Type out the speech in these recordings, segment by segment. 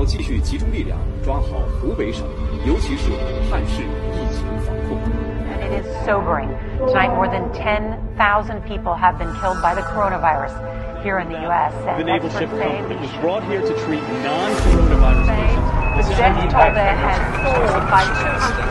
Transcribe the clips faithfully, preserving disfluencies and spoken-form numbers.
继续集中力量抓好湖北省，尤其是汉市疫情防控。 And it is sobering. Tonight, more than ten thousand people have been killed by the coronavirus here in the U S. The naval ship was brought here to treat non-coronavirus patients. The death toll there has soared by two hundred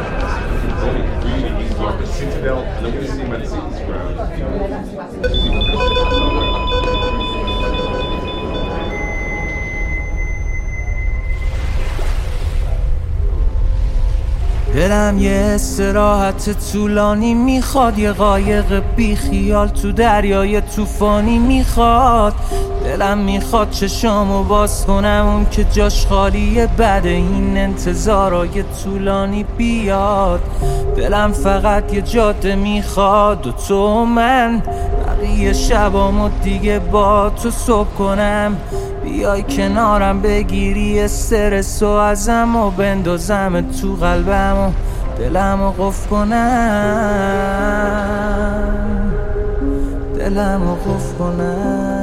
دلم یه استراحت طولانی میخواد، یه قایق بی خیال تو دریای طوفانی میخواد. دلم میخواد چشامو باز کنم، اون که جاش خالیه بعد این انتظارای طولانی بیاد. دلم فقط یه جاده میخواد و تو من بقیه شبامو دیگه با تو صبح کنم. بیای کنارم بگیری استرسو ازم و بندازم تو قلبم و دلمو قفل کنم، دلمو قفل کنم.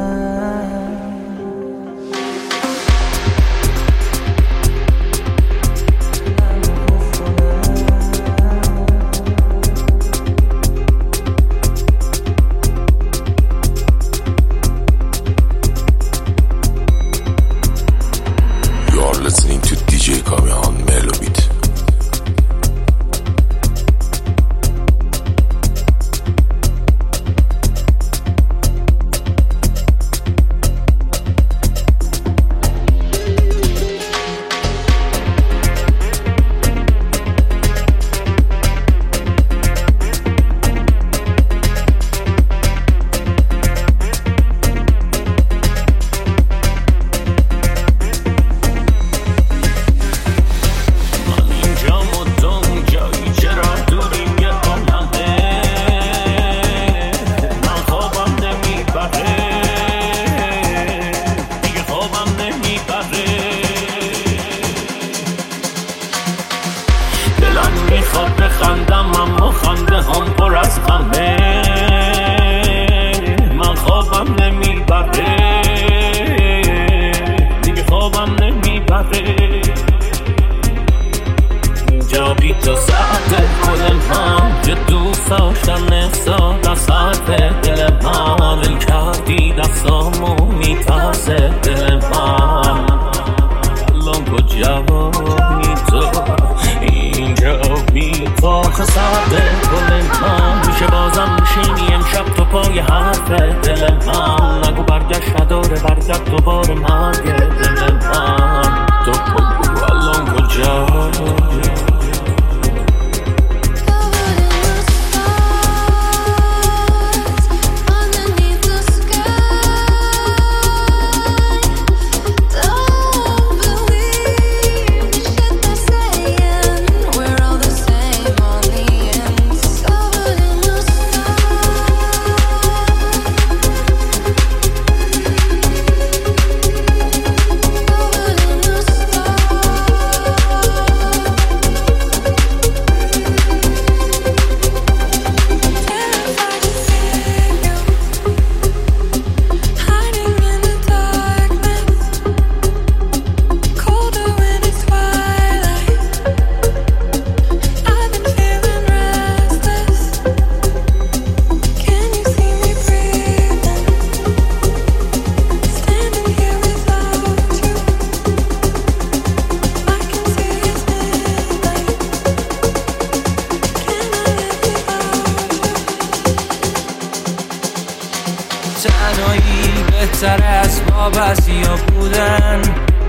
تنهایی بهتر از وابستیا بودن،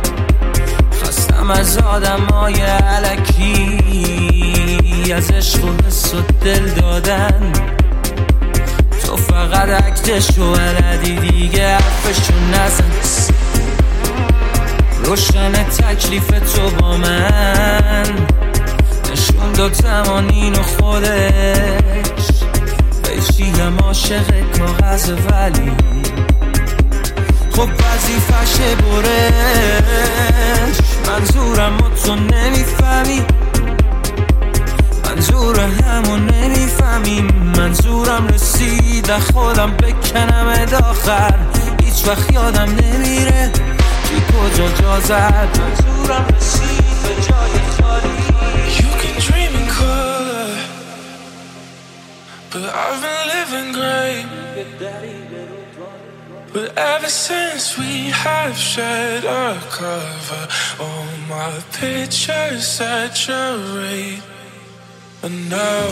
خستم از آدمای الکی، از عشق و حس و دل دادن. تو فقط عکتشو بلدی دیگه حرفشو نزن، روشن تکلیف تو با من نشون داد زمانین و خودش بشیم عاشق کاغذ، ولی خب وظیفشه برش. منظورم و تو نمیفهمی، منظور همون نمیفهمی. منظورم رسید خودم بکنم داخر، هیچ وقت یادم نمیره گفتی کجا جا زد منظورم رسید به جای خالی. You can dream in color, but I've been living great. But ever since we have shared a cover, all my pictures saturate. And now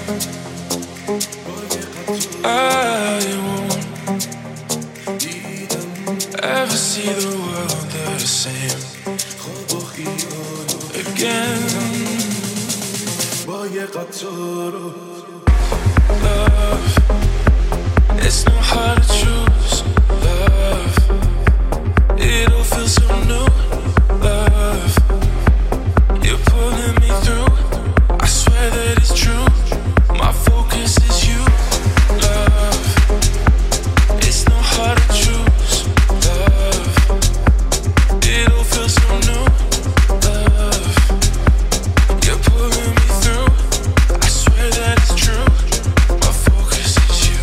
I won't ever see the world the same again. Love, it's not hard to choose. Love, it all feels so new. Love, you're pulling me through. I swear that it's true. My focus is you. Love, it's not hard to choose. Love, it all feels so new. Love, you're pulling me through. I swear that it's true. My focus is you.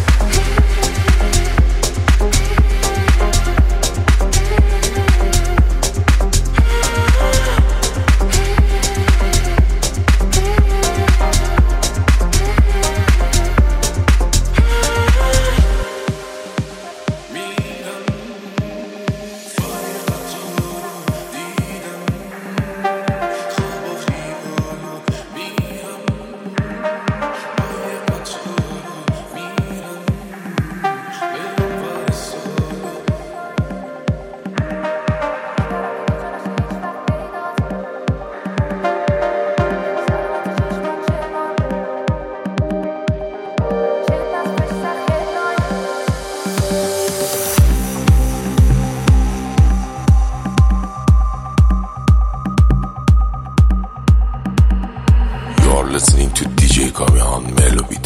Listening to دی جی Kavihan Melobit.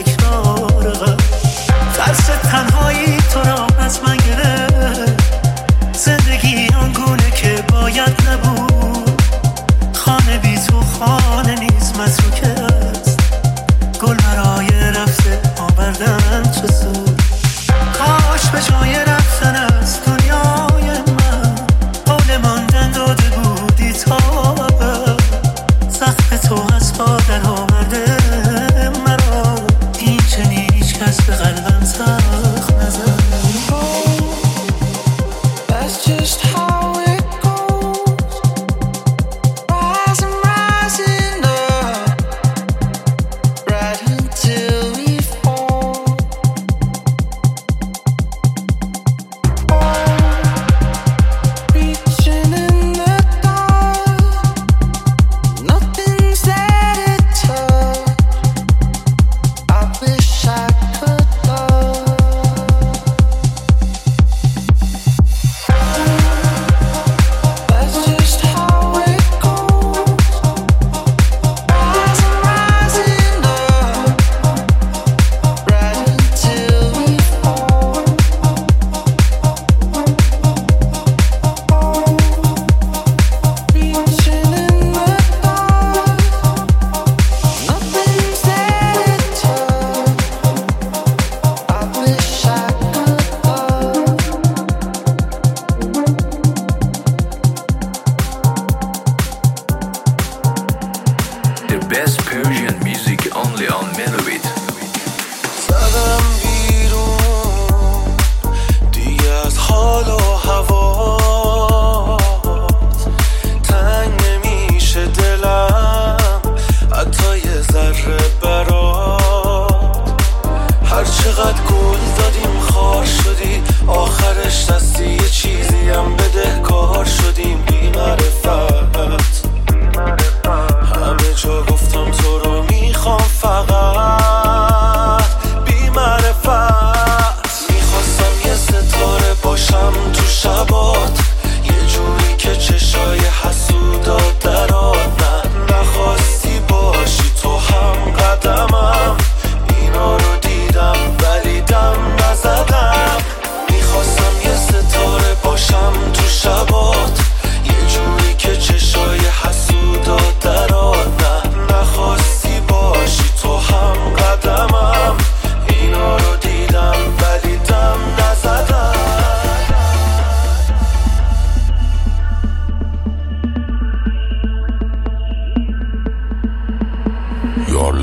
ترس تنهایی تو را از من گرفت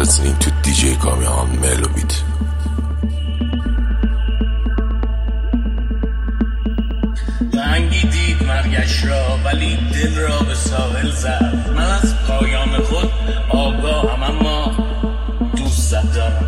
listening to دی جی کامیهان ملو بیت. رنگی دید مرگش را ولی دل را به ساحل زد. من از پایان خود آگاهم اما دوست دارم.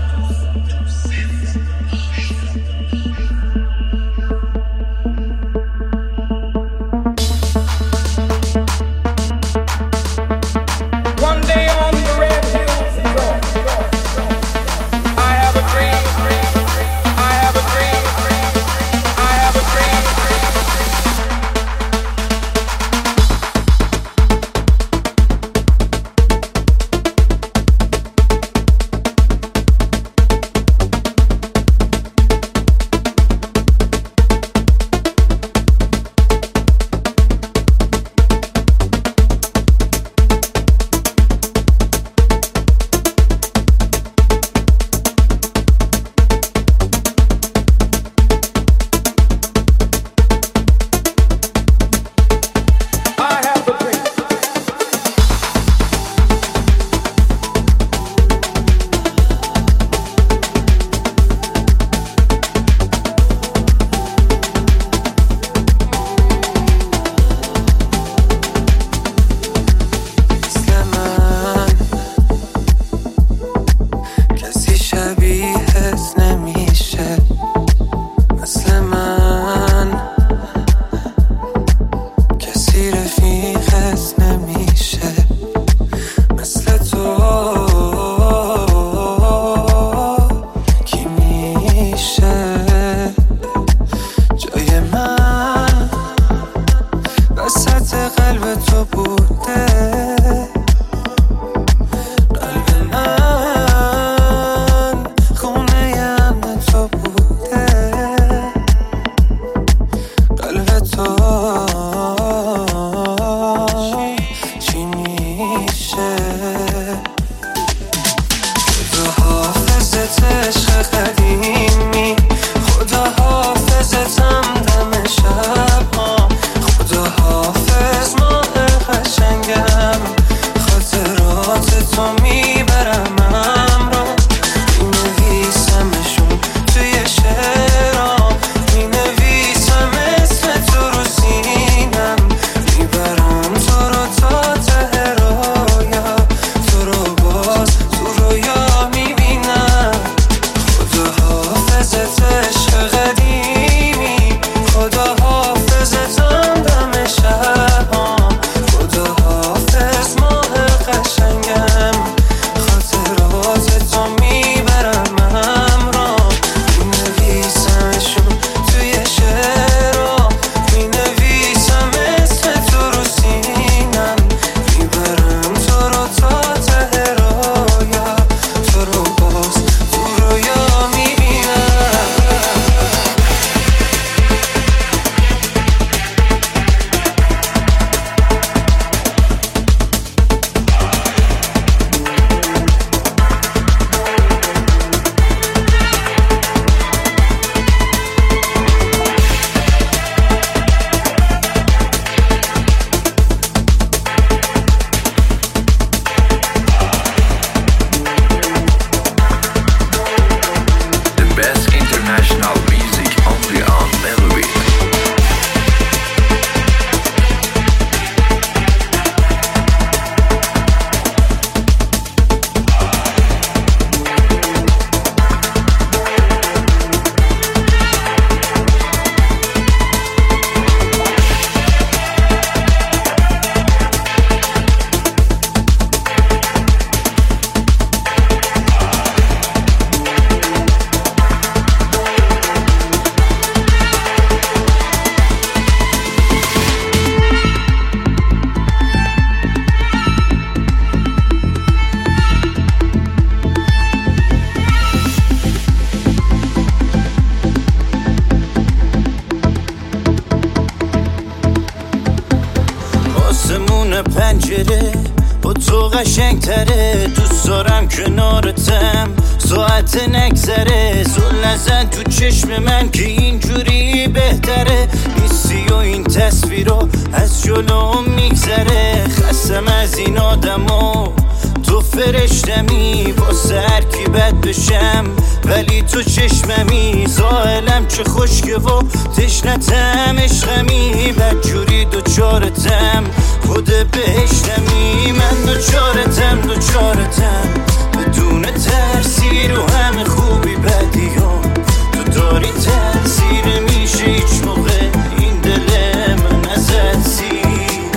پنجره با تو قشنگ تره، دوست دارم کنارتم ساعت نگذره. زل نزن تو چشم من که اینجوری بهتره، نیستی و این تصویرها از جلوم میگذره. خستم از این آدم ها تو فرشتمی با سرکی بد بشم، ولی تو چشممی زائلم چه خشکه و تشنتم عشقمی، بدجوری دوچارتم خود بهشتمی، من دوچارتم دوچارتم بدون ترسی رو همه خوبی بدیام، تو داری تاثیر میشه هیچ موقع این دل من ازت سیر،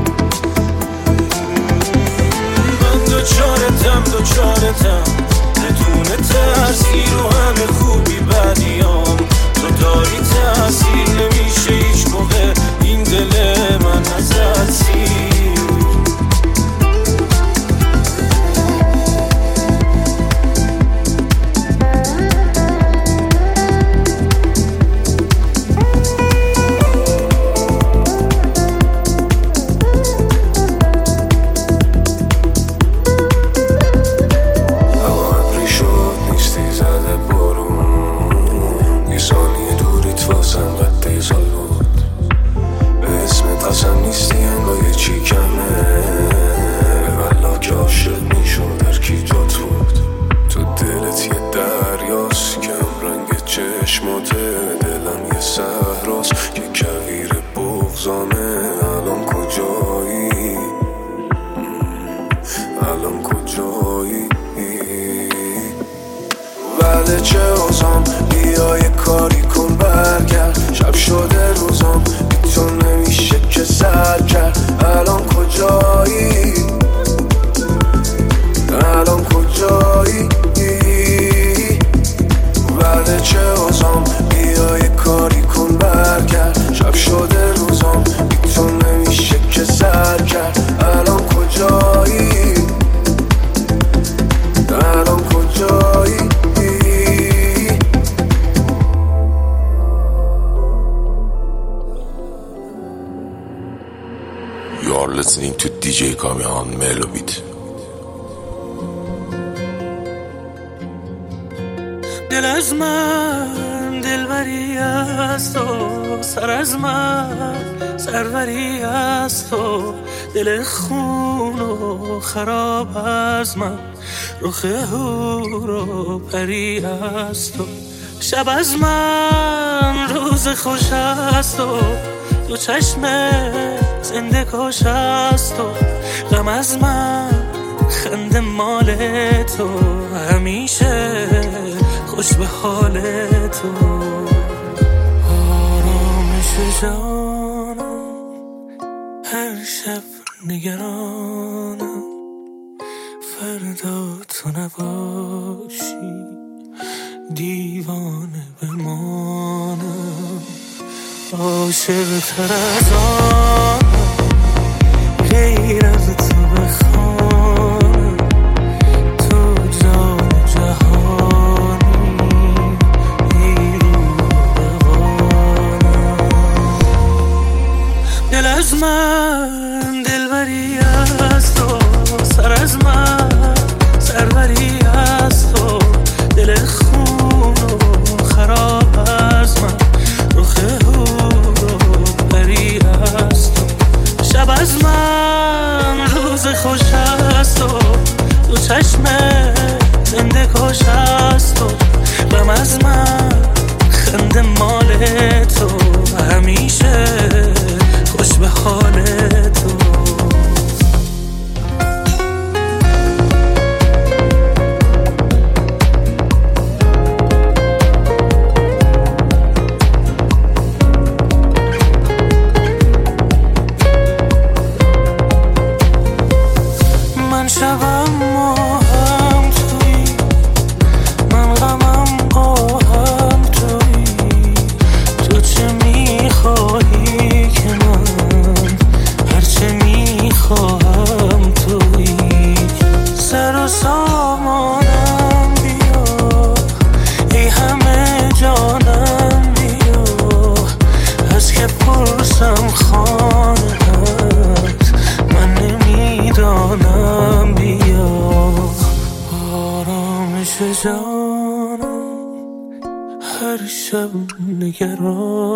من دوچارتم دوچارتم بدون ترسی رو همه خوبی بدیام، تو داری تاثیر نمیشه هیچ موقع این دل من ازت سیر. Listening to دی جی کامیان ملو بیت. دل از من دلبری است و سر از من سروری است و دل خون و خراب از من رخ هور و پری است و شب از من روز خوش است و دو چشم زنده کش است و غم از من خنده مال تو همیشه خوش به حال تو آرامش جانم هر شب نگرانم فردا تو نباشی دیوانه بمانم عاشق تر از آنم غیر از تو بخوانم تو جان جهانی ای رو بوانم دل از من دلبری است و سر از من سروری است و دل خون و خراب از من رخ شب از من روز خوش است و دو چشم زنده کش است و غم از من خنده مال تو همیشه خوش به حال تو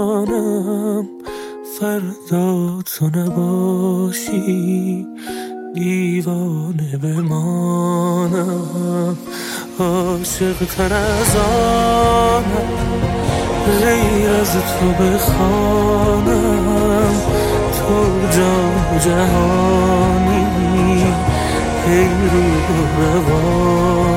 نگرانم فردا تو نباشی دیوانه بمانم، عاشق تر از آنم، غیر از تو بخوانم، تو جان جهانی ای رو روان.